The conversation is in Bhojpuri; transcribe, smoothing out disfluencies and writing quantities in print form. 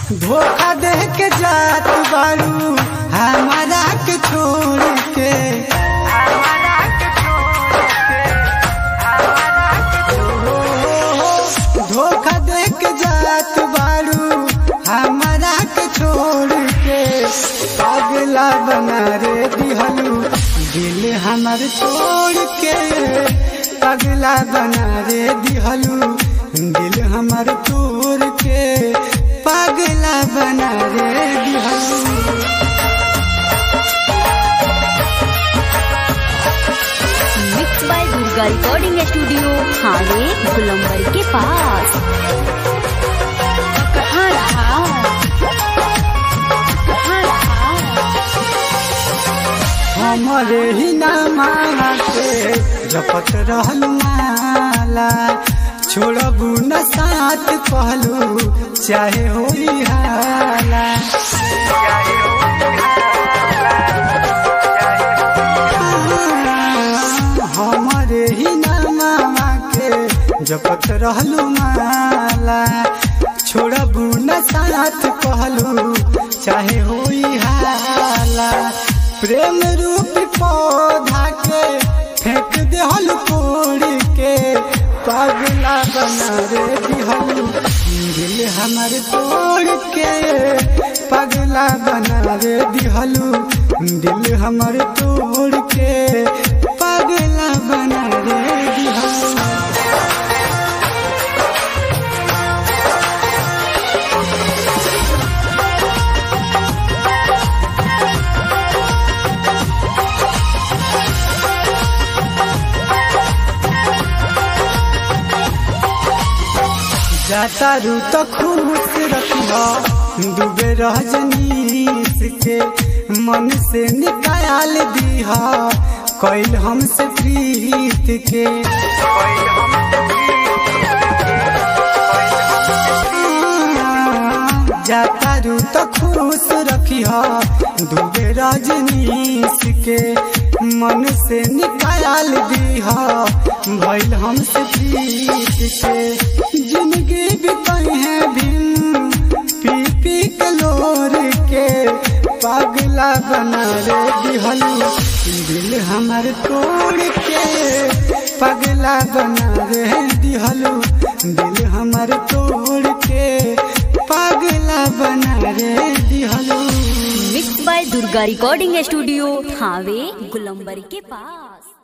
धोखा दे के जात बारू हमारा के छोड़ के, धोखा दे के जात बारू हमारा के छोड़ के, पागला बना रे दिहलू दिल हमार तोड़ के, पागला बना रे दिहलू दिल हमार तोड़ के, पागला बना रे दिहलू। Mix by Durga recording studio हावे गुलंबर के पास। कहाँ रहा हमारे ही नामा के जपत रहल माला, छोड़बू न साथ कहलू चाहे होई हाला, हमारे ही नामा के जपत रहलू माला, छोड़बू न साथ कहलू चाहे होई हाला, प्रेम रूप पौधा के फेंक देहल कोड़ के, पागला बना रे दिहलू दिल हमार तोड़ के, पागला बना रे दिहलू दिल हमार तोड़ के, पागला बना रे दिहलू। जाता रू तो खुश रखिया डूबे रजनीश के, मन से निकाल दिया कैल हमसे प्रीत के, जाता रू तो खुश रखिया डूबे रजनीश के, मन से निकाल दिया भैल हमसे प्रीत के, जिंदगी बिताई है भीम पी पी कलोर के, पागला बना रे दिहलू दिल हमार तोड़ के, पागला बना रे दिहलू दिल हमार तोड़ के, पागला बना रे दिहलू। Mix by Durga recording studio हावे गुलंबर के पास।